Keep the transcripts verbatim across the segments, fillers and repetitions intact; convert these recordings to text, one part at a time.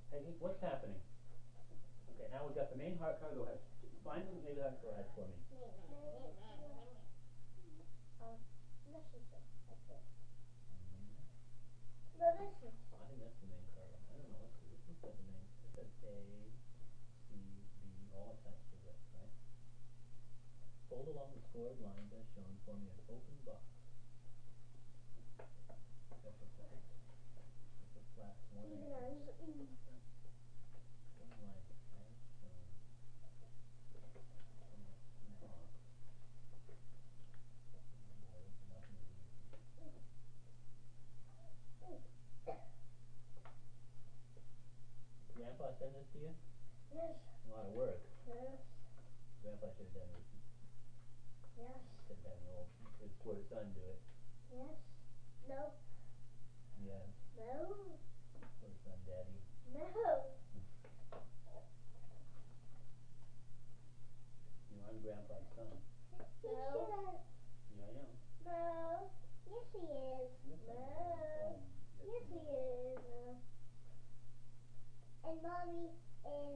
Hey, hey, what's happening? Okay, now we've got the main heart card. Go ahead. Find the main heart card for me. Um, this is it. That's it. No, this is. I think that's the main card. I don't know. Let's see. This looks like the main. It says A, C, B, all attached to this, right? Fold along the scored lines as shown, forming an open box. That's a flat. That's a flat one. Even ours. Scored lines as shown. Box. Grandpa send this to you? Yes. A lot of work. Yes. Grandpa should have done it. Yes. Should have had an old his poor son do it. Yes. No. Yes. No. Poor son, Daddy. No. You know, I'm Grandpa's son. No. Yeah, I am. No. Yes, he is. Yes, No. um, Yes, he is. Uh, and Mommy is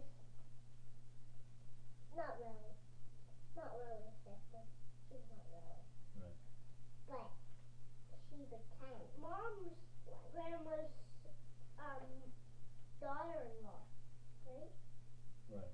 not really. Not really a sister. She's not really. Right. But she became Mom's grandma's um daughter-in-law, right? Right.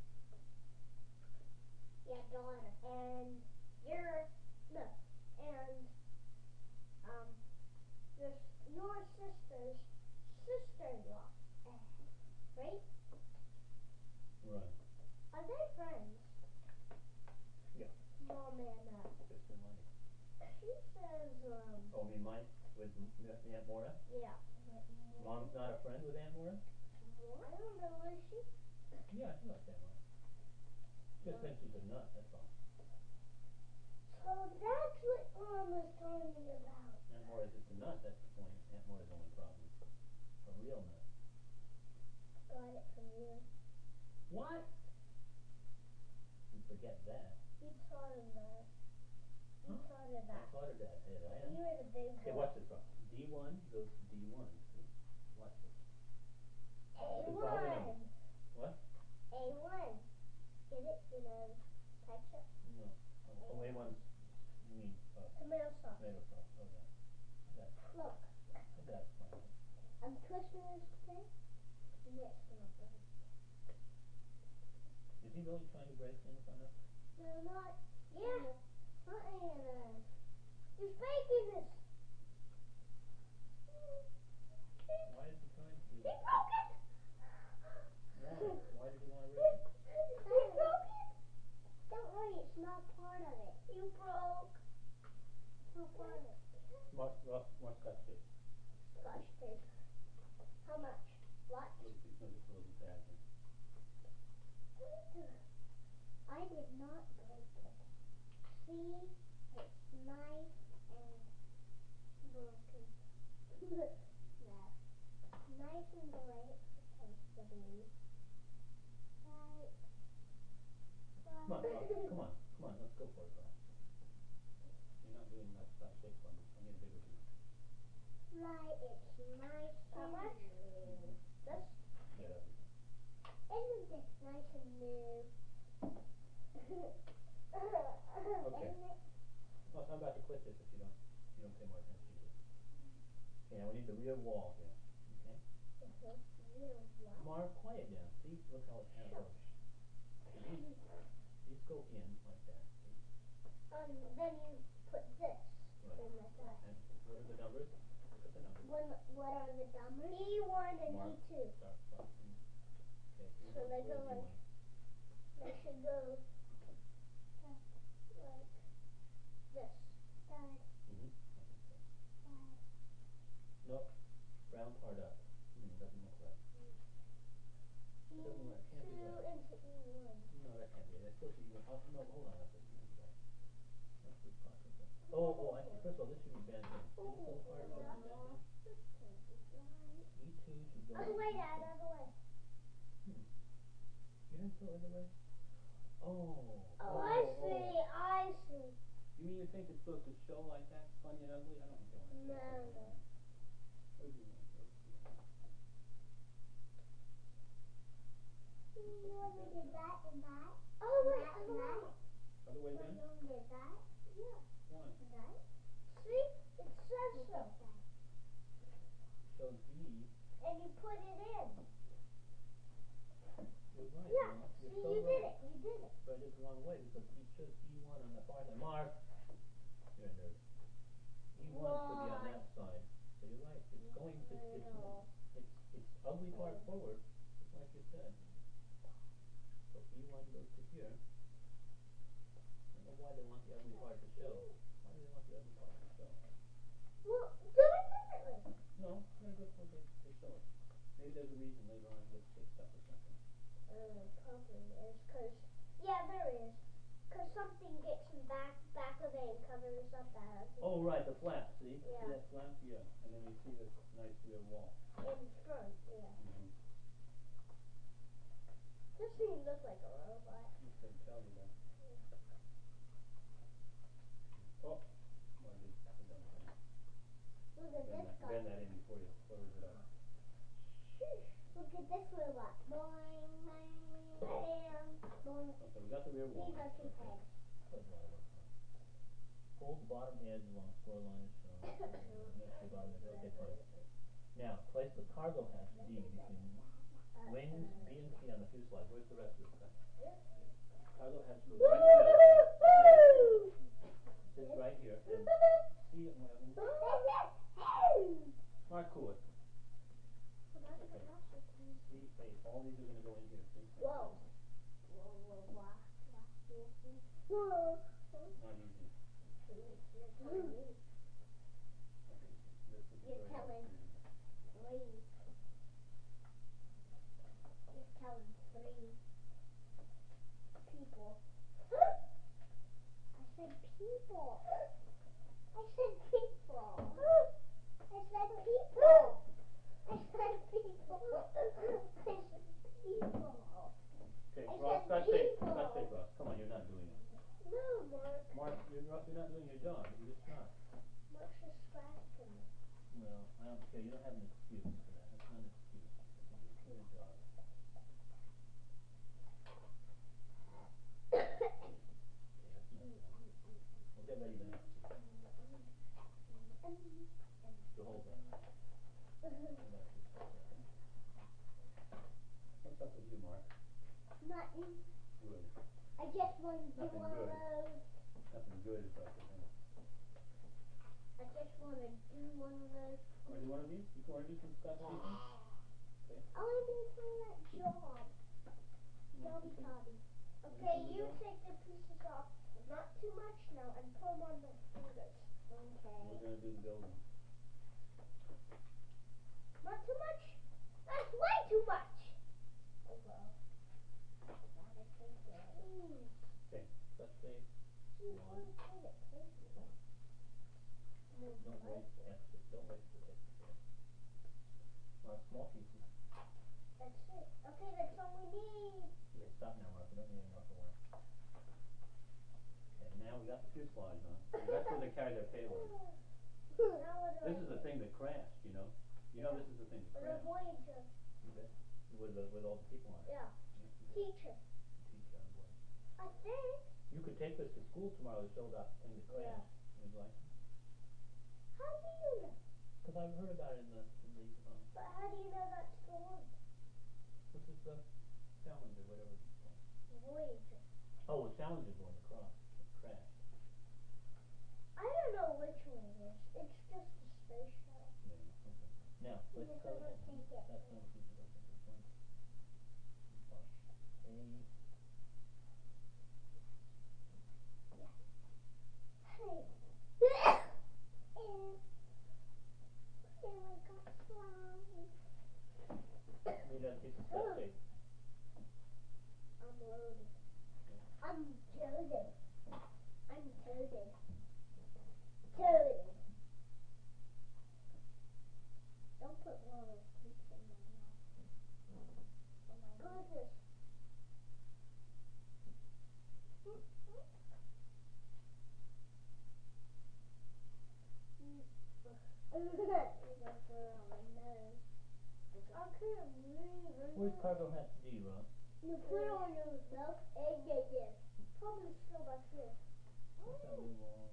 Yeah, daughter. And you're no, and um, your your sister's sister-in-law, right? Right. Are they friends? Yeah. Mom and uh. Sister Mike. She says um. Oh, you mean Mike with M Aunt Maura? Yeah. Mom's not a friend with Aunt Maura? I don't know, is she? Yeah, she likes Aunt Maura. Just thinks she's a nut, that's all. So that's what Mom was telling me about. Aunt Maura's just a nut, that's the point. Aunt Maura's the only problem. A real nut. Got it from you. What? You forget that. You taught him that. You Huh? taught her that. I taught her that. Hey, I You were the big Okay, boy. watch this one. D one goes to D one. See? Watch this. A It's all the numbers. one. What? A one. Get it? You know, ketchup. No. Oh, oh, A one's, you mean, uh, Tomato sauce. tomato sauce. Oh, yeah. That's, Look. that's fine. I'm twisting this thing. Yes, my brother. Is he really trying to break things on us? No, not. Yeah. Not Anna. You're faking this. Why is he trying to do He that? broke it. Why? Why did he want to break it? He broke it. Don't worry, it's not part of it. You broke. It's not part of it. More, more, more scotch tape. Scotch tape. How much? What? Little piece, no, just a little tad. I did not break it. See, it's nice and broken. No. Nice and the way it's supposed to be. Right. Come on, Rob, come on, come on, let's go for it, Rob. You're not doing enough scotch tape for me. I need a bigger piece. Right, it's nice. How much? Mm-hmm. This? Yeah, that'd be fine. Isn't this nice and new? Okay. Isn't it? Well, I'm about to quit this if you don't, if you don't pay more attention to it. Okay, now we need the rear wall here. Okay? Uh-huh. Real what? Marv, quiet down. See, look how it kind of goes. Okay, these, these go in like that. See? Um, then you put this Right. in like that. And what are the numbers? Look at the numbers. When, what are the numbers? E one and Mark. E two. Start, start. Okay, So they go where's like, they should go uh, like this. Dad. Mm-hmm. Dad. Nope. Brown part up. Hmm, doesn't look right. E It doesn't look, can't be two right. into E one. No, that can't be. That's supposed to be, oh, no, hold on, that's supposed to be right. That's the possible. Oh, oh, I see. First of all, this should be bent in. See this little part supposed to be bent in? This can't be right. E two should go. Other way, Dad, other way. Hmm. You didn't throw it the way? Oh. Oh, I see, I see. You mean you think it's supposed to show like that, funny and ugly? I don't think they want to see No, that. no. What do you want? Yeah. Why? Right? See? It says so. So D. And you put it in. You're right. Yeah. Mark. You're See, so you right. did it. You did it. But I did it the wrong way because it shows E one on the far side. Mark. You're a nerd. E one should be on Why? that side. So you're right. It's going to. It's No. it's it's ugly part forward, just like you said. So E one goes to here. I don't know why they want the ugly part to show. Why do they want the ugly part to show? Well, do it differently. No, they're good for they, they show it. Maybe there's a reason later on it gets fixed up or something. Uh, probably is because, yeah, there is. Because something gets in back, back of it and covers up that. Oh, right, the flap, see? Yeah. See that flap? Yeah. And then you see this nice rear wall. In front, yeah. Mm-hmm. This thing look like a robot. You can tell you that. Oh, well, I did the dumb thing. Look at Bend this that, guy. bend that in before you close it up. Shh. Look at this robot. Boing, boing, bam, boing. Okay, we got the rear wall. These are two Okay. heads. Put a lot of work on it. Hold the bottom edge along score line as shown. Next to the bottom edge. Okay, fine. Now, place the cargo hatch D between wings B and C on the fuselage. Where's the rest of this thing? Cargo hatch goes right in the middle. Sits right here. And C, I'm having Mark cool it. C, A. All these are going to go in here. See? Whoa. Whoa, whoa, whoa, whoa. Not easy. You're telling me. This is You're very telling easy. three. You're telling three people. I said people. I said people. I said people. I said people. I said people. Okay, I Ross, said scratch tape. people. Scratch tape, Ross. Come on, you're not doing it. No, Mark. Mark, you're not, you're not doing your job. You're just not. Mark's just scratching me. Well, I don't care. You don't have an excuse for that. That's not an excuse. You're just doing your job. Okay, that's enough now. We'll get ready the next two. So hold that. Hold that piece right there. What's up with you, Mark? Nothing. Good. I just want to do Nothing one good. of those. Nothing good is up with him. I just want to do one of those. Want to do one of these? You want to do some scotch tape? Okay. I want to do some of that job. Jobby Tobby. Okay, you take the pieces off. Not too much now, and put them on the fingers. Okay. We're going to do the building. Not too much? That's way too much. Oh well. Gotta take it. Please. Okay, scotch tape. Please, One. one kind of paper. Move Don't right waste there. extra. Don't waste the extra. Mark, small pieces. That's it. Okay, that's all we need. Okay, stop now, Mark. We don't need any more for work. Okay, now we got the fuselage on. That's where they carry their payload. Now what do This I is the do? thing that crashed, you know? You know this is the thing that The crashed. Voyager. Okay. With the, with all the people on it. Yeah. Teacher. Teacher on board. I think. You could take this to school tomorrow to show that thing that Yeah. crashed. Would you like? How do you know? Because I've heard about it in the in the um, But how do you know that's the one? this is the Challenger, whatever it's called. Voyager. Oh, the Challenger going across. It crashed. I don't know which one it is. It's just a space shuttle. Yeah. Okay. Now let's Yes, go I ahead. don't think it. That's not a piece of open. This one. Push. A. Hey. And and I got slime. Need that piece of scotch tape. I'm loaded. I'm loaded. I'm loaded. Loaded. Don't put one of those cakes in my mouth. Oh my goodness. I'm gonna put it on my nose. I can't breathe. Where's cargo hatch D, Ross? You put it on your mouth and get it. Probably still back here. Not that really long.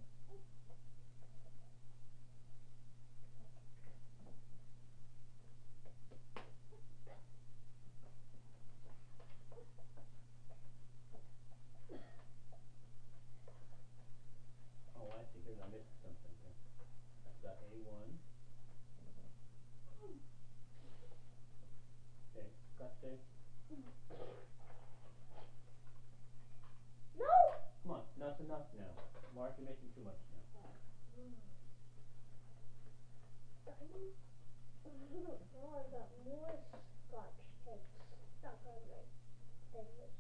Oh, I see. Here's I missed something here. I've got A one. Okay, got Dave? No! Come on, that's enough now. Mark, you're making too much now. Now I've got more scotch tape stuck on my fingers.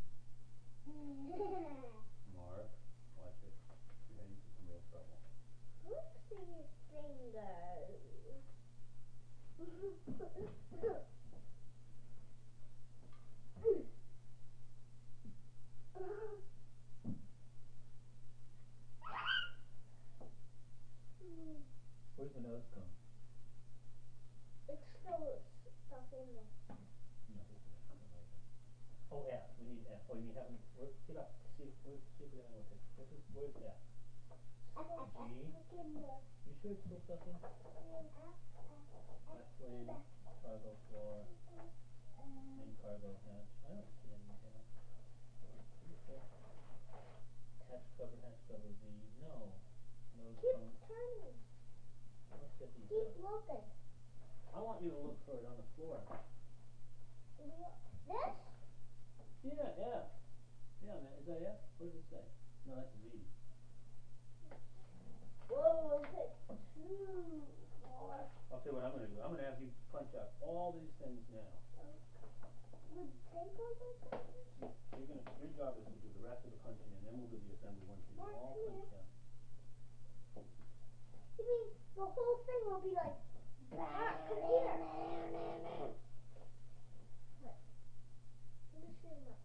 Mark, watch it. You're heading for some real trouble. Oopsie fingers. Where's the nose come? It's still stuck in there. No, this is it. Oh, F. We need F. Oh, you need having. Where, get up. See, where, see if we have one. This is where's F. G. You sure it's still stuck in? Wing, cargo floor, and cargo hatch. I don't see any hatch. Hatch cover, hatch cover V. No. Nose Keep cone. turning. Let's get these Keep out. looking. I want you to look for it on the floor. This? Yeah, F. Yeah, man. Is that F? What does it say? No, that's V. Whoa, okay. Two, four. I'll tell you what I'm going to do. I'm going to have you punch out all these things now. With tape on my fingers? You're gonna, your job is to do the rest of the punching, and then we'll do the assembly once you Mark, all come punched out. You mean the whole thing will be like, Mark, come here. What? Let me see him up.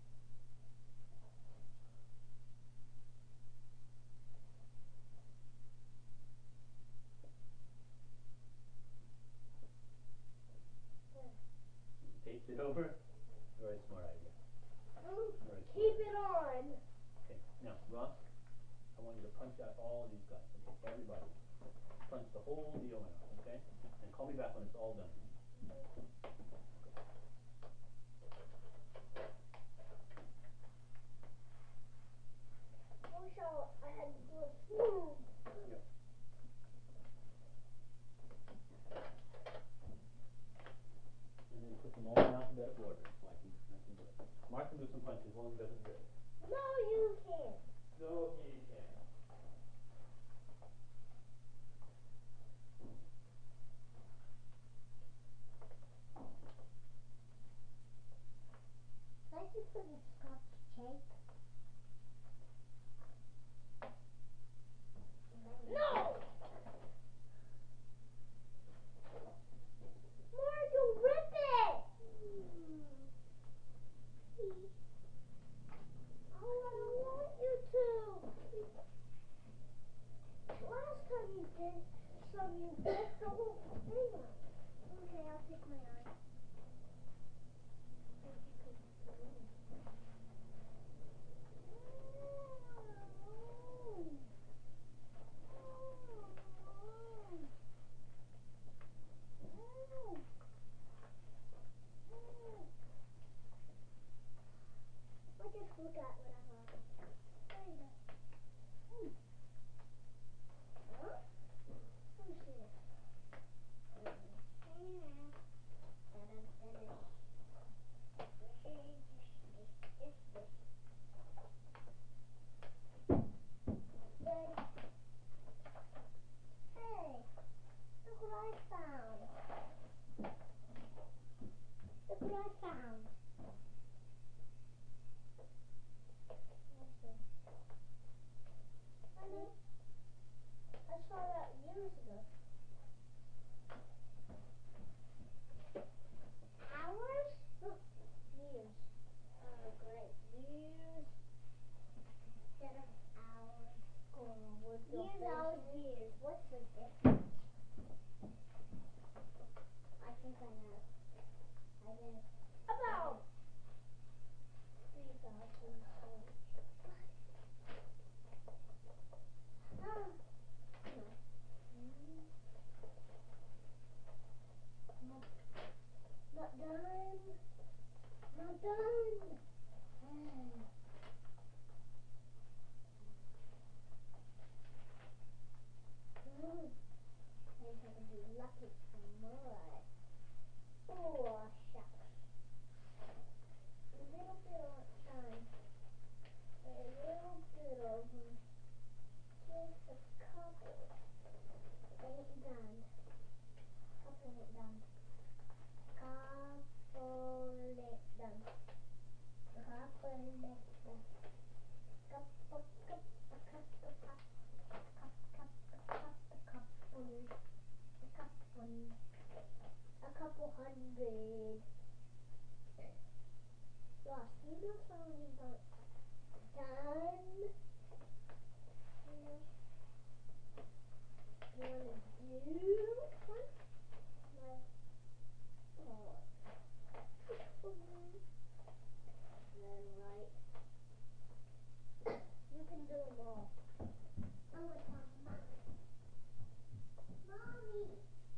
There. Taped it over. Very smart idea. Mm, Very smart. keep it on. Okay, now, Ross, I want you to punch out all these guys, okay? Everybody. Punch the whole deal out, okay? And call me back when it's all done. I wish I, I had to do it smooth. Yep. And then put them all in alphabetical order, so I can, I can do it. Mark can do some punches while he doesn't do it. No, you can't. No, he can't. Thank you for the scotch tape. No! Mario, rip it! Please. Oh, I don't want you to. Last time you did some, you ripped the whole thing off. Okay, I'll take my eye. Thank you for doing it. I'll just look at what I have. There you go. Hmm. Huh? Let me see it. Ready? Hey, look what I found. Look what I found. What's this? Honey, I saw that years ago. Hours? Years. Oh, great. Years instead of hours. Going with your years, hours, years. What's the difference? I think I know. I guess. About Not done. I think I can be lucky for more. Oh, shucks. A little bit of time. A little bit of them. Just a couple. Ain't done. Couple ain't done. Couple ain't done. Couple ain't done. Couple, couple, couple, couple, couple, couple, couple, a couple hundred. Lost. You know something about done? You know? You wanna do one? Like, oh. Then right. You can do them all. I'm gonna tell Mommy. Mommy.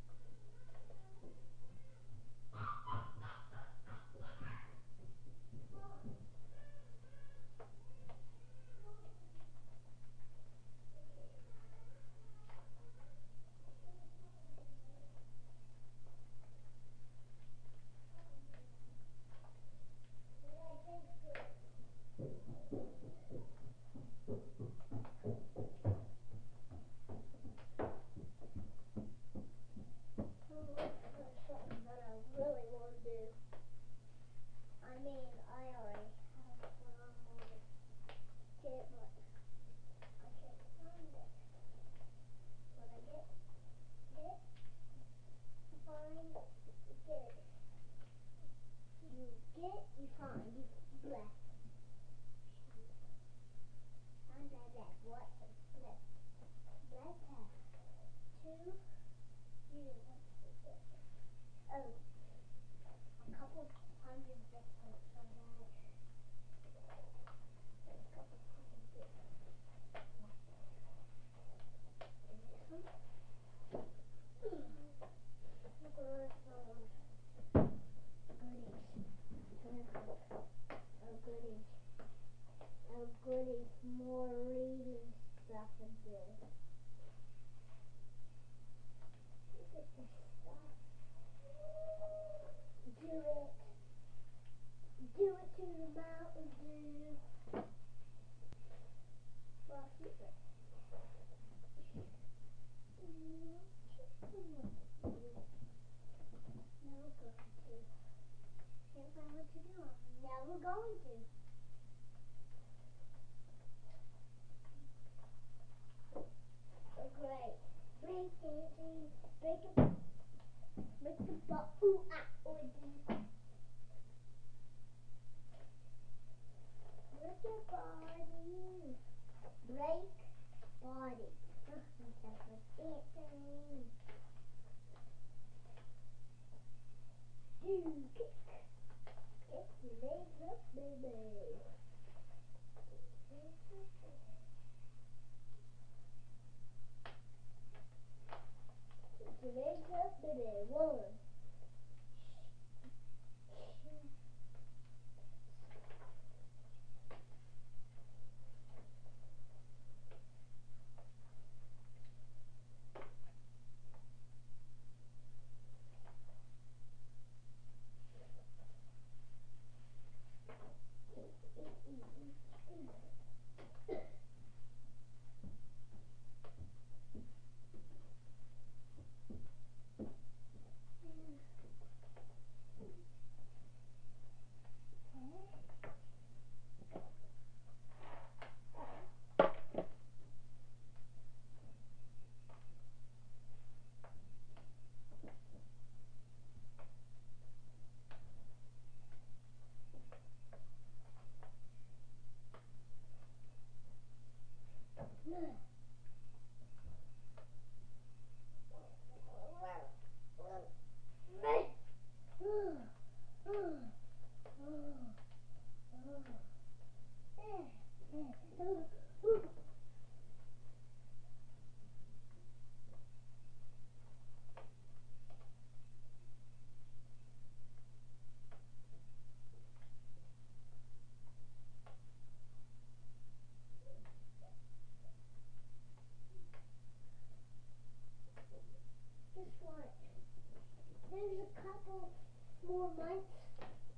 Something that I really want to do. I mean, I already have what I want to get, but I can't find it. When I get, get, find, get. You get, you find, you bless. Find that bless. What is bless? Bless have two, you, what's the difference? Oh, a couple hundred different from that. A couple hundred different. And this one? Look at all those goodies. Oh, goodies. Oh, goodies. More reading stuff to do. Look at this stuff. Do it. Do it to the Mountain Dew. Well, keep it. Now we're going to. Can't find what to do. Now we're going to. Oh, great. Break it. Break it. Break the ball. Ooh, ah, ooh, dee. Break your body. Break body. That's what dancing. Do kick. Get your legs up, baby. Get your legs up, baby. One.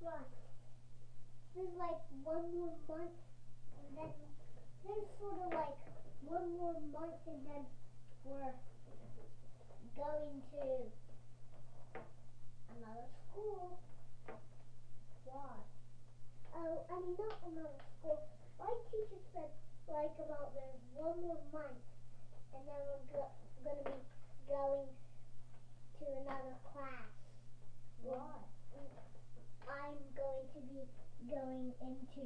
Look, there's like one more month, and then there's sort of like one more month, and then we're going to another school. Why? Oh, I mean not another school. My teacher said like about there's one more month, and then we're go gonna be going to another class. Why? I'm going to be going into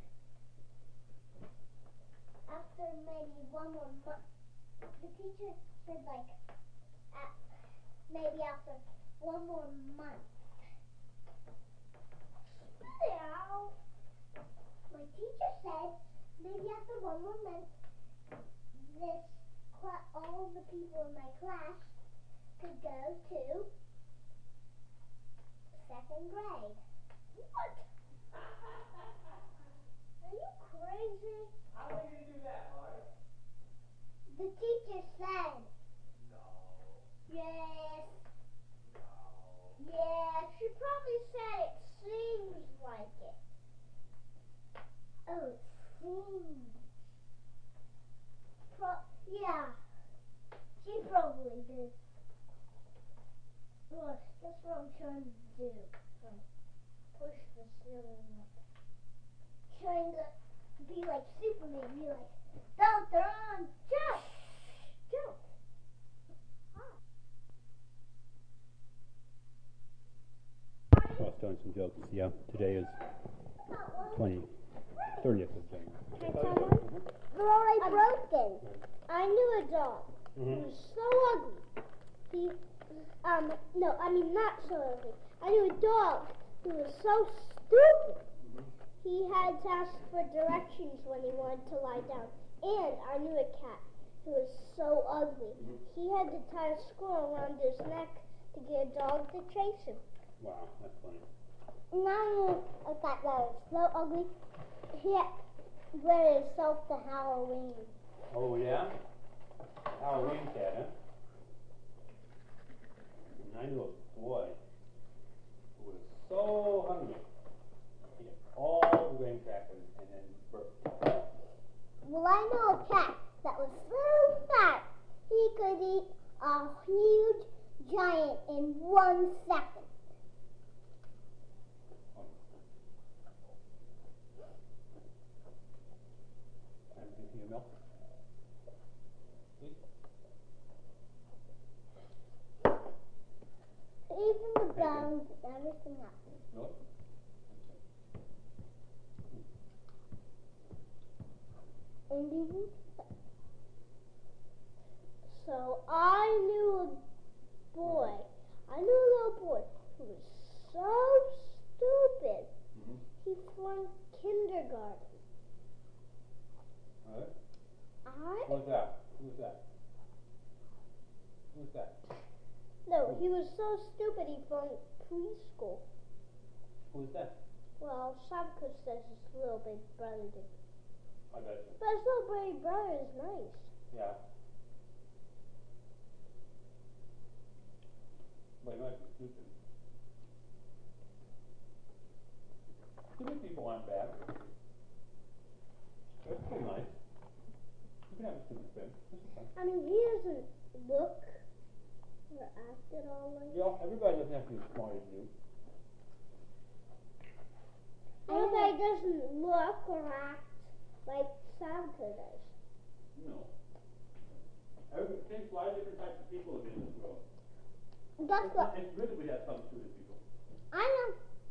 after maybe one more month. The teacher said like at, maybe after one more month. Yeah. My teacher said maybe after one more month, this all the people in my class could go to second grade. What? Are you crazy? How are you going to do that, Art? The teacher said. No. Yes. No. Yeah, she probably said it seems like it. Oh, it seems. Pro yeah. She probably did. Look, that's what I'm trying to do. Um, push the ceiling up. Trying to be like Superman. Be like, don't run, jump, jump. I was telling some jokes. Yeah, today is twenty, thirtieth of January. Can I tell one? They're already broken. I knew a dog. Mm-hmm. He was so ugly. He, um, no, I mean not so ugly. I knew a dog who was so stupid. Mm-hmm. He had to ask for directions when he wanted to lie down. And I knew a cat who was so ugly. Mm-hmm. He had to tie a squirrel around his neck to get a dog to chase him. Wow, that's funny. And I knew a cat that was so ugly. He had wear himself to Halloween. Oh, yeah? Halloween cat, huh? And I knew a boy who was so hungry. He ate all the grain crackers and then burped. Well, I know a cat that was so fat he could eat a huge giant in one second. I'm drinking your milk. Please? Even the bones, everything else. Milk? And even so, I knew a boy. I knew a little boy who was so stupid. Mm-hmm. He flunked kindergarten. All right. I Who's that? Who's that? Who's that? no, he was so stupid he flunked preschool. Who's that? Well, Shabka says his little big brother did. I bet you. But his little big brother is nice. Yeah. But he might be stupid. Stupid people aren't bad. That's pretty nice. You can have a stupid friend. This is fine. I mean, he doesn't look or act at all like. Yeah, everybody doesn't have to be as smart as you. Everybody doesn't look or act like Santa does. No. Every, there's a lot of different types of people in this world. That's It's, what it's good that we have some stupid people. I know.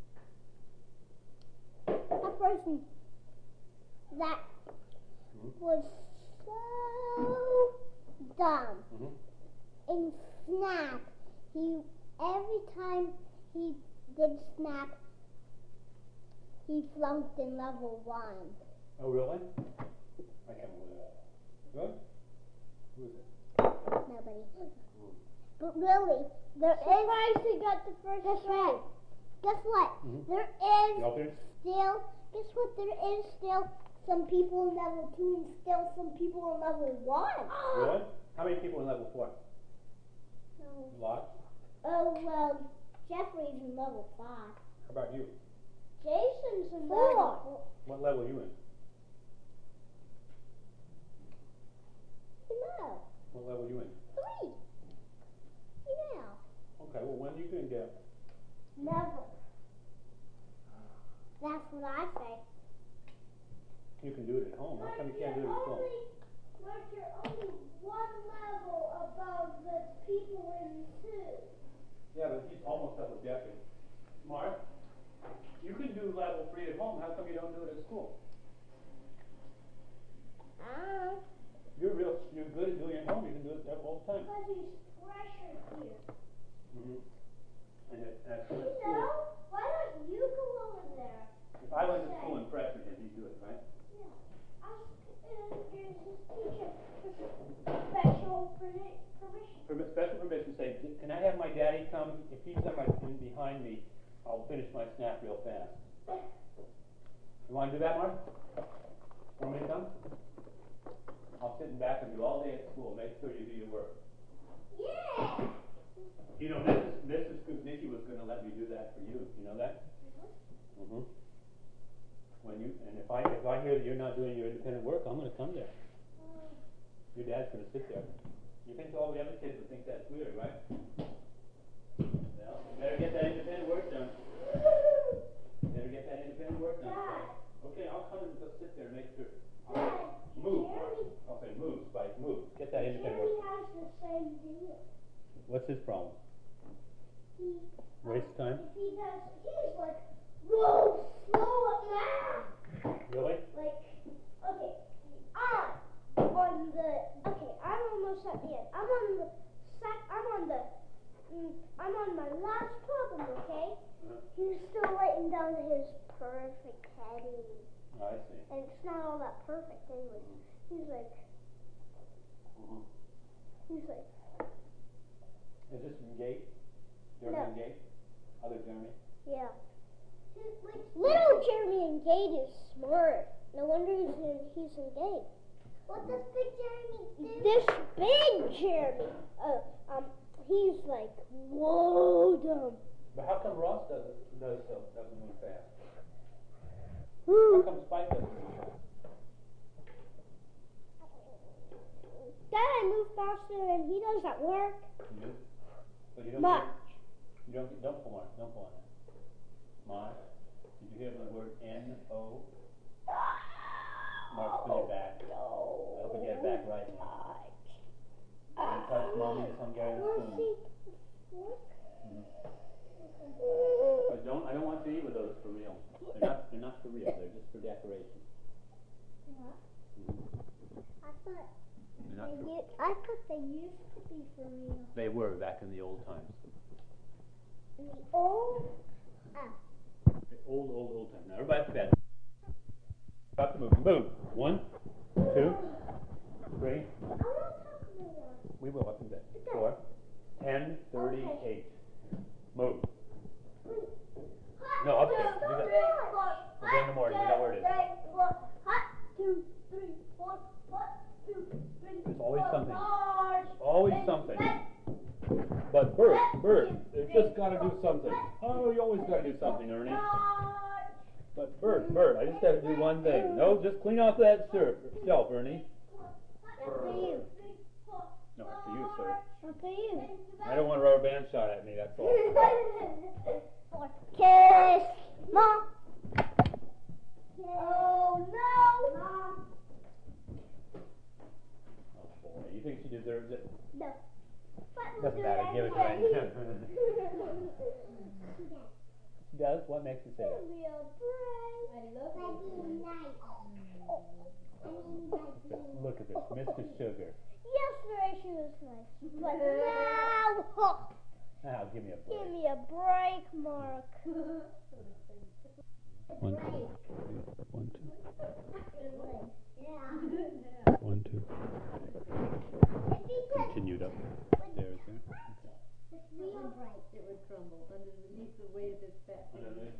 A person that Hmm? was so dumb Mm-hmm. in Snap. He every time he did Snap, he flunked in level one. Oh, really? I can't believe that. Good? Who is it? Nobody. Hmm. But really, there is. Surprised he got the first Guess what? Guess what? Mhm. There is The others? still. Guess what? There is still some people in level two and still some people in level one. Really? How many people in level four? No. Lots? Oh well, Jeffrey's in level five. How about you? Jason's in four. What level are you in? No. What level are you in? Three. Yeah. Okay, well, when are you gonna get? Never. That's what I say. You can do it at home. How come you can't do it at school? But you're only one level above the people in two. Yeah, but he's almost up with Jeffrey. Mark, you can do level three at home. How come you don't do it at school? Ah. You're real. You're good at doing it at home. You can do it all the time. Because he's pressured here. Mm-hmm. And at, at You school, know, why don't you go over there? if I went to school and pressured him, he'd do it, right? Yeah. Ask uh, here's his teacher for special permi- permission. Permi- special permission. Say, can I have my daddy come? If he's on my in behind me, I'll finish my snap real fast. You want to do that, Mark? Want me to come? I'll sit in back of you all day at school. Make sure you do your work. Yeah. You know, Missus Missus Kuznicki was going to let me do that for you. You know that? Mm-hmm. When you and if I if I hear that you're not doing your independent work, I'm going to come there. Your dad's going to sit there. You think all the other kids would think that's weird, right? Well, you better get that independent work done. You better get that independent work done. Dad. Okay, I'll come and just sit there and make sure. Dad, Move. Jeremy, I'll say move, Spike, move. Get that independent Jeremy work. has the same deal. What's his problem? He, Waste um, time? If he does, he's like, whoa, slow it down. Really? Like, okay, I'm on the, okay, I'm almost at the end. I'm on the sec, I'm on the, mm, I'm on my last problem, okay? Uh-huh. He's still writing down his perfect heading. Oh, I see. And it's not all that perfect anyway. He's like, Mm-hmm. he's like, Is this from Gate? Jeremy No. and Gate? Other Jeremy? yeah. Little Jeremy and Gate is smart. No wonder he's in, he's in Gate. What does big Jeremy do? This big Jeremy, uh, um, he's like, whoa, dumb. But how come Ross doesn't does so, doesn't move fast? How come Spike doesn't move fast? Dad, I move faster than he does at work. You do? But you don't Much. You don't don't pull on it. Don't pull on it. Mark, did you hear the word N O? Mark's put it back. I hope you get it back right now. You touch mommy's Hungarian spoon. Mm. But don't I don't want to eat with those for real. They're not they're not for real. They're just for decoration. Mm. I thought They're not they for, u- I thought they used to be for real. they were back in the old times. In the old, ah, The old old old time. Now everybody to bed. Stop the movie. Move. One, two, three. I want to talk more. We will up and down. Four, ten, thirty-eight. Move. No, up there. Do that. We'll go in the morning. We know where it is. There's always something. Always something. But Bert, Bert, they've just got to do something. Oh, you always got to do something, Ernie. But Bert, Bert, I just got to do one thing. No, just clean off that surf, shelf, Ernie. That's for you. No, it's for you, sir. That's for you. I don't want a rubber band shot at me, that's all. Kiss, Mom. Oh no, Mom. Oh boy, you think she deserves it? No. Doesn't matter, give it to her. She does? What makes you say that? I love you. Look at this, Mister Sugar. Yesterday she was nice, but now, Now, give me a break. give me a break, Mark. One, two, three, one, two. Yeah. One, two. Continued up. There's there. It would crumble underneath the weight of his fat fingers.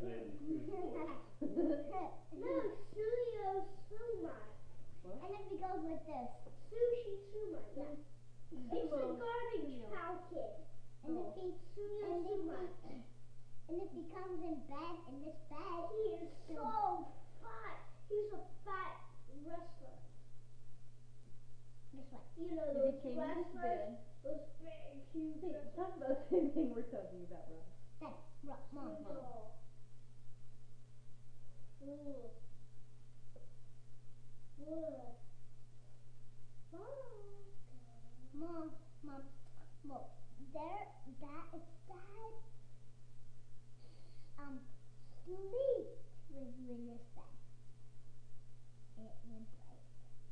No, Suyo Suma. What? And if it goes like this, Sushi Suma, yeah. It's the garbage cow kid. And if he Suyo Suma. And if he comes in bed, in this bed, he is so fat. He's a fat wrestler. This way. You know And those he came in his wrestlers, bed. those big, huge Hey, wrestlers. talk about the same thing we're talking about, Rob. Dad, Rob, Mom, Mom. Ugh. Ugh. Mom, Mom, look, there, that is Dad. Um, sleep with Willis bed. It would break.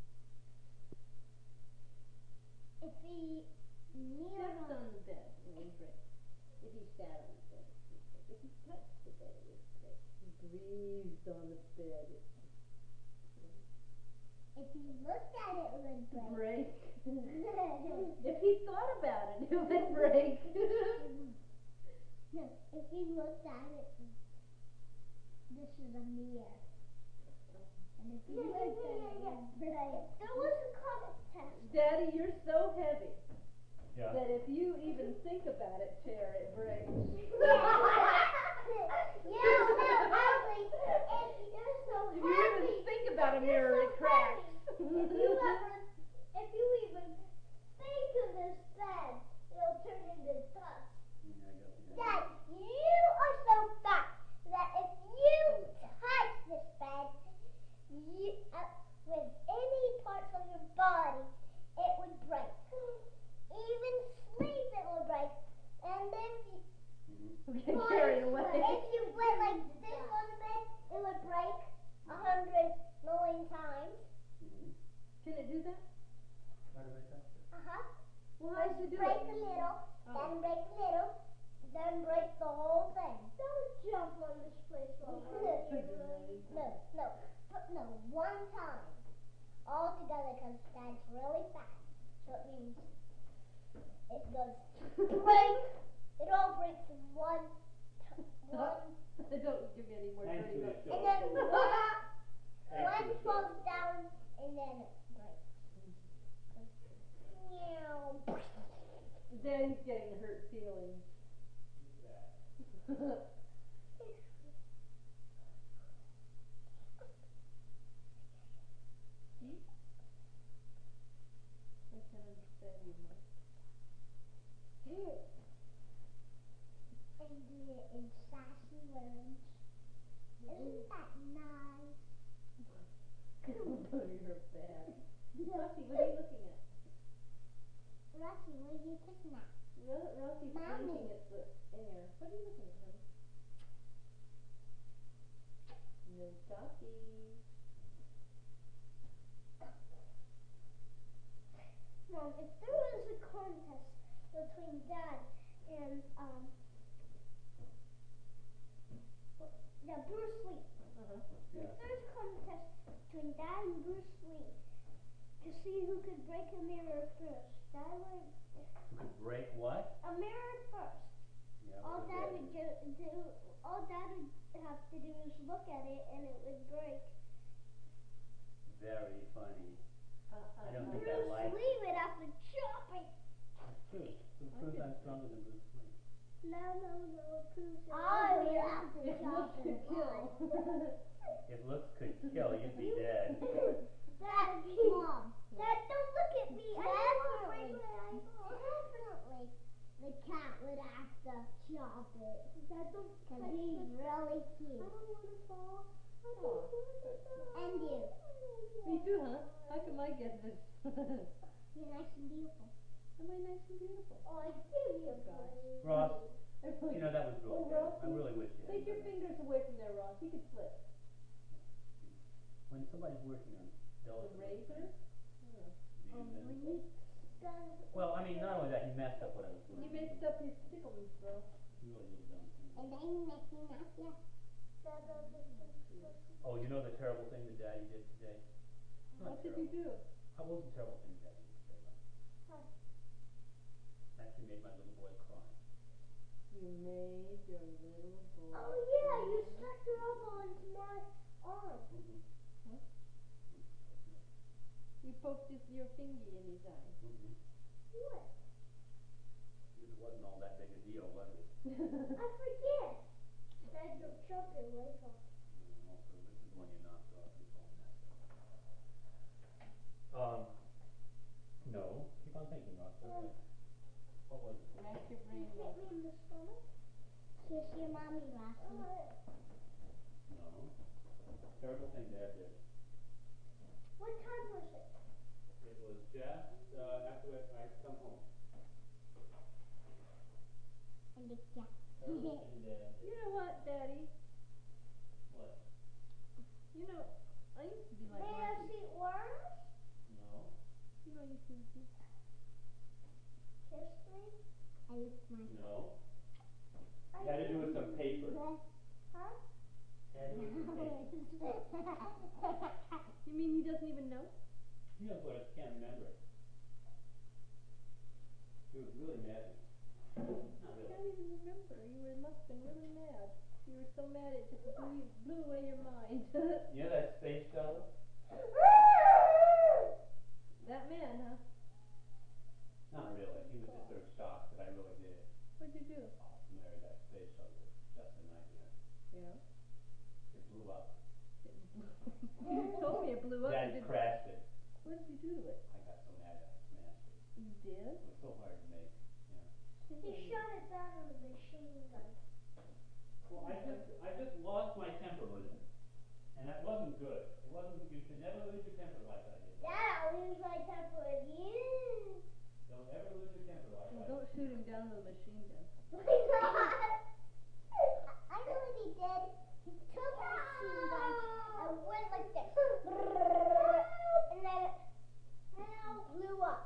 If he kneeled Stepped on on the bed, it would break. If he sat on the bed, it would break. If he touched the bed, it would break. He breathed on the bed, it would break. if he looked at it, it would break. Break. If he thought about it, it would break. No, if he looked at it, this is a mirror. And if he looked at it, it would break. There was a contest. Daddy, you're so heavy Yeah. that if you even think about it, chair, it breaks. Yeah, so heavy. And you're so If you heavy. even think about a You're mirror, so it cracks. heavy. If you ever, if you even think of this bed, it'll turn into dust. Yeah, I got the Dad, you are so fat that if you touch this bed, you, uh, with any parts of your body, it would break. Even sleep, it would break. And then you, I'm getting carried away. if you went like this on the bed, it would break a hundred million times. Mm-hmm. Can it do that? How do I touch it? Uh huh. Well, how does it do break it? a little, Oh. then break a little, then break the whole thing. Don't jump on this place while No, no, but no, one time. All together because Dad's really fat. So it means it goes break. It all breaks in one, t- one, Don't give me any more Thanks dirty for looks. the and then one, Thanks one for the falls show. down, and then it breaks. Meow. Daddy's getting hurt feelings. I can't understand you, Mike. And do it in sassy words. Isn't that nice? Oh, you're bad. Rossi, what are you looking at? Rocky, what are you looking at? Ro- Rossi's Mommy. blinking at the air. What are you looking at, honey? No talkie. Mom, if there was a contest between Dad and um yeah, Bruce Lee. Uh-huh. If there's a contest between Dad and Bruce Lee to see who could break a mirror first, Dad would You could break what? a mirror first. Yeah, All what Dad is would that? do, do all Dad would have to do is look at it and it would break. Very funny. Uh, uh, I don't uh. think I Bruce like Lee would have to chop it. It's true. It proves I'm stronger than Bruce Lee. No, no, no, it proves it. I would have to If chop looks could it. kill. If looks could kill, you'd be dead. Dad, Mom. Dad, don't look at me. I don't want to break my eyeball. Definitely. The cat would have to chop it. Dad, don't Because he's really cute. I don't want to fall. I don't Aw. want to fall. And you. Me too, huh? How come I get this? Am You're nice and beautiful. I nice and beautiful? Oh, I do you guys. Ross, I'm like, you know, that was really Oh, good. I Rossi, really wish you take had your done that. fingers away from there, Ross. He could slip. When somebody's working on The delicate razor? things, Oh, then- when you got Well, I mean, not only that, he messed up what I was doing. You messed up his tickles, bro. You really little dumb thing. And I'm messing up, yeah. Oh, you know the terrible thing that Daddy did today? Not What did you terrible. do? What was the terrible thing Daddy did today, Ross? Actually made my little boy cry. You made your little boy. Oh yeah, you stuck your elbow into my arm. Mm-hmm. You poked his, your fingy in his eye. Mm-hmm. What? It wasn't all that big a deal, was it? I forget. Dad, don't jump it later. Mm, Um, no, keep on thinking, Ross, what was it? What was it? Rack your brain. You hit me in the stomach? Kiss your mommy last week. No. Terrible thing Dad did. What time was it? It was just, uh, after I, I'd come home. And the cat. Terrible thing Dad did. You know what, Daddy? What? You know, I used to be like May I Marky. see worms? No. You know, I used to be. Kiss me? I licked my No. I Had to do with some paper. Huh? Had to do with the paper. You mean he doesn't even know? He knows what, I just can't remember it. He was really mad at me. Not I really. can't even remember. You were, must have been really mad. You were so mad it just blew, you, blew away your mind. You know that space shuttle? That man, huh? Not really. He was just sort of shocked that I really did it. What'd you do? Oh, Mary, that space shuttle was just a nightmare. Yeah. It blew up. It blew. You told me it blew up. Dad You did- crashed it. What did you do to it? I got so mad I smashed it. You did? It was so hard to make. He shot it down with a machine gun. Well, I just, I just lost my temper with him. And that wasn't good. It wasn't, you should never lose your temper like I did. Dad, I'll lose my temper with you. Don't ever lose your temper like Well, I don't did. shoot him down with a machine gun. My God. I know what he did. He took a machine gun and went like this. And then it blew up.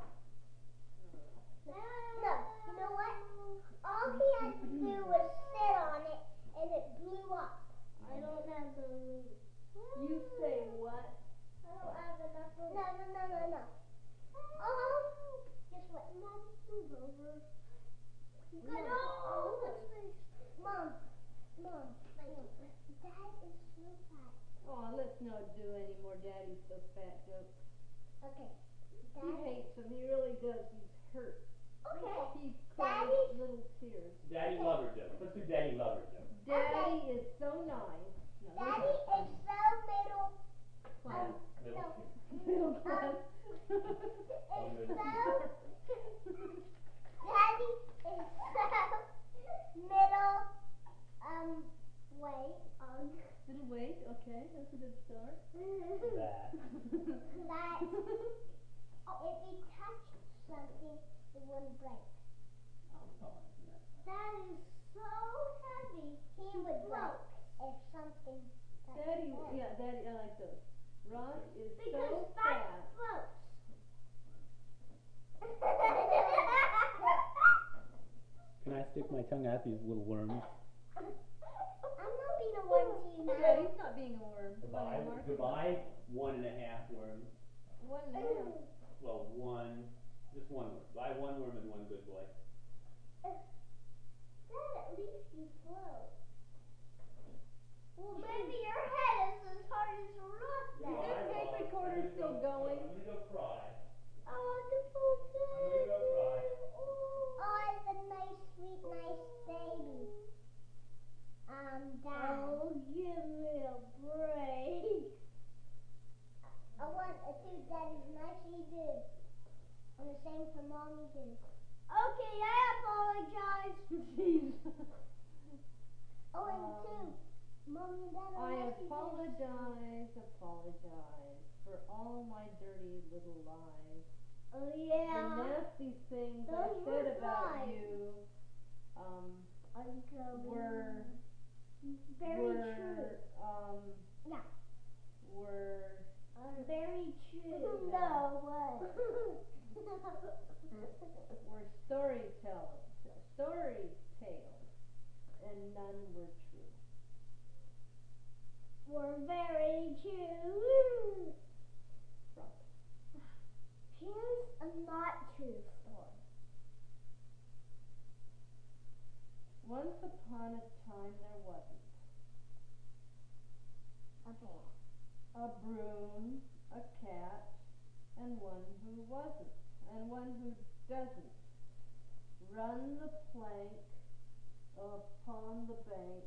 No, you know what? All he had to do was sit on it and it blew up. I don't have the room. You say what? I don't have enough room. No, no, no, no, no. Oh, guess what? Mom, move over. Move I over. know. Mom, Mom, Dad is so fat. Oh, let's not do any more Daddy's so fat jokes. Okay. He Dad. hates him. He really does. He's hurt. Okay. He cries Daddy. little tears. Daddy lover joke. Let's do daddy lover joke. Daddy is so nice. No, those Daddy are is funny. so middle. Class. Middle no. school. Middle class. Oh, It's middle so. Daddy is so middle. Um. Weight. Um. Little weight. Okay, that's a good start. That. That if he touched something, it wouldn't break. Oh, come on, isn't that? That is so heavy. He would break if something touched Daddy, him. yeah, Daddy, I like those. Ross is Because so that fat. floats. Can I stick my tongue at these little worms? I'm not being a worm to you now. Yeah, he's not being a worm. Goodbye. Funny, Mark. Goodbye, one and a half worms. One and a half. Well, one, just one worm. Buy one worm and one good boy. Dad, at least you float. Well, maybe your head is as hard as a rock Is then. this tape recorder still going? I'm gonna go cry. I want to pull I'm gonna go cry. Oh, it's a nice, sweet, nice baby. Um, Dad. Oh, give me a break. I want to do Daddy's nicely do. And the same for Mommy do. Okay, I apologize. Jeez. Oh, and Um, two. Mommy and Dad are I nicely do. apologize, apologize for all my dirty little lies. Oh, The yeah. nasty things I Those said were about lies. you, um, Until were, very were, true. um, Yeah. were, Very true. Yeah. No, what? were storytelling, story tales, and none were true. We're very true. Right. Here's a not true story. Once upon a time there wasn't A bear. a broom, a cat, and one who wasn't, and one who doesn't run the plank upon the bank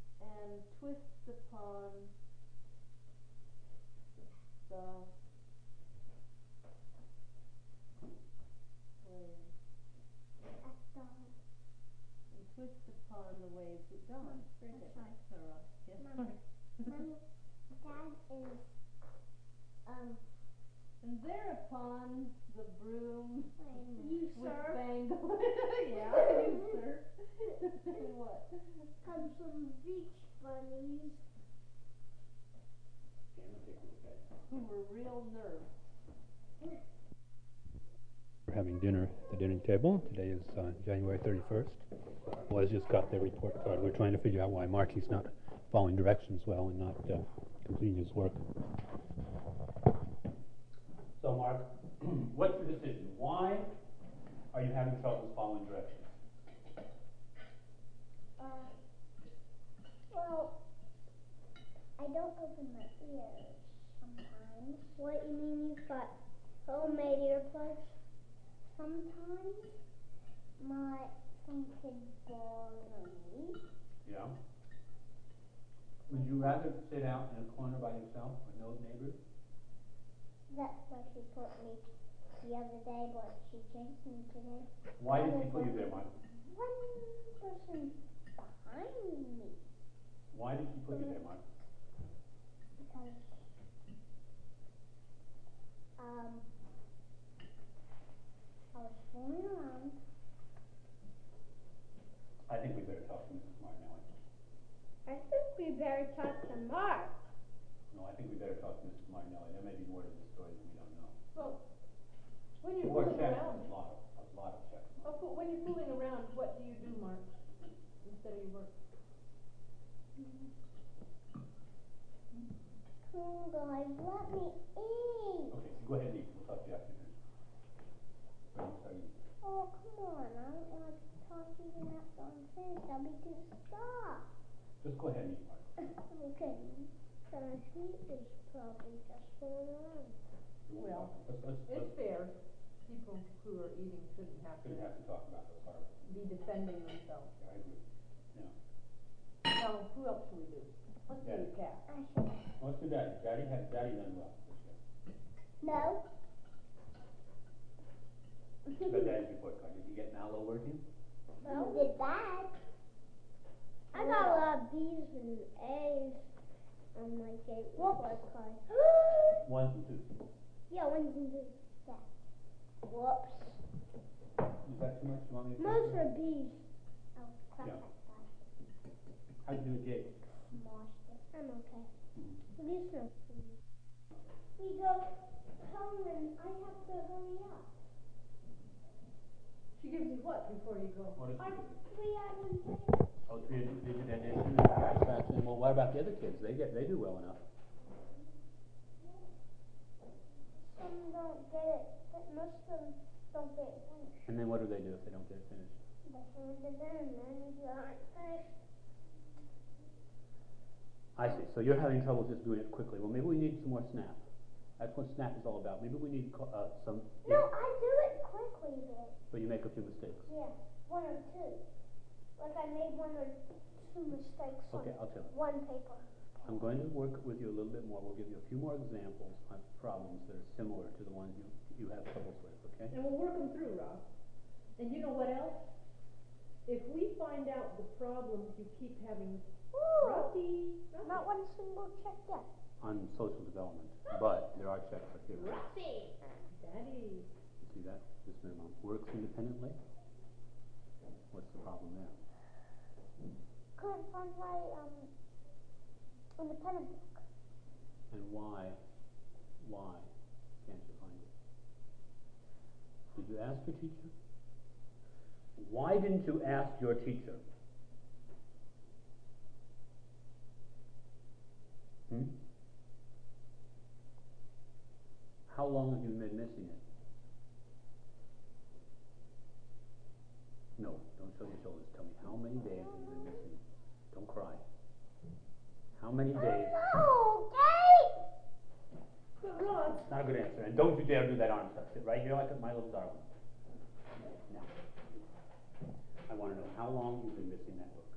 and twist upon the twist upon the waves at dawn. Very That's good. right. Sarah. Yes, Mama. Mark. Mommy, Dad is, um, And thereupon the broom wait a minute. with Usurp bangle. Yeah, you sir. What? comes from beach bunnies. Okay, I'm gonna take a look at it. Who were real nerds. We're having dinner at the dinner table. Today is uh, January thirty-first. Les just got their report card. We're trying to figure out why Marky's not following directions well and not uh, completing his work. So, Mark, what's your decision? Why are you having trouble following directions? Uh, well, I don't open my ears sometimes. What, you mean you've got homemade earplugs? Sometimes my some kids bother me. Yeah. Would you rather sit out in a corner by yourself with no neighbors? That's why she put me the other day, but she changed me today. Why did she put you there, Mark? One person behind me. Why did she put you there, Mark? Because, um, I was fooling around. I think we better talk to Missus Martinelli. I think we better talk to Mark. No, I think we better talk to Missus Martinelli. There may be more to this story than we don't know. Well, when you're More fooling checks, around, a lot of, a lot of checks. oh, but when you're fooling around, what do you do, Mark, instead of your work? Come on, guys, let me eat. Okay, so go ahead and eat. We'll talk to you after dinner. Sorry, sorry. Oh, come on, I don't want to talk to you after I'm finished. I'll be too stop. Just go ahead and eat, Mark. Okay, Cause he is probably just fooling around. You won't Well, talk. Let's, let's, It's let's, fair, people who are eating shouldn't have to shouldn't have to talk about those horrible things. be defending themselves. Yeah, I agree. Now, who else should we do? Let's do Daddy. the cat. I should. Well, let's do Daddy. Daddy has, Daddy done well this year. No. But Daddy's report card. Did you get Mallow working? No. You did that. I got a lot of B's and A's on my gate report card. Ones and twos. Yeah, ones and twos. Yeah. Whoops. Is that too much? You want me to? Most are B's. Oh, crap. Yeah. I How'd you do with Jake? smashed it. I'm okay. Mhm. At least not B's. We go home and I have to hurry up. She gives you what before you go? What is I it? three items later. Oh, three digit addition and satisfaction. Well, what about the other kids? They get, they do well enough. Some don't get it, but most of them don't get it finished. And then what do they do if they don't get it finished? They hand it in and then if you aren't finished, I see. So you're having trouble just doing it quickly. Well, maybe we need some more snap. That's what snap is all about. Maybe we need co- uh, some. no, I do it quickly though. But you make a few mistakes. Yeah, one or two. Like I made one or two mistakes Okay, on I'll tell you. one paper. I'm going to work with you a little bit more. We'll give you a few more examples of problems that are similar to the ones you, you have troubles with, okay? And we'll work them through, Rob. And you know what else? If we find out the problems you keep having, Ooh, Rocky, not one single check yet. On social development, but there are checks up here. Rocky, Daddy. You see that? This minimum works independently. What's the problem there? Couldn't find my um independent book. And why, why can't you find it? Did you ask your teacher? Why didn't you ask your teacher? Hmm? How long have you been missing it? No, don't show your shoulders. Tell me, how many days have you been missing it? Don't cry. How many days? No, Kate! But Rob, Not a good answer. And don't you dare do that arm stuff. Sit right here like my little darling. Now, I want to know how long you've been missing that book.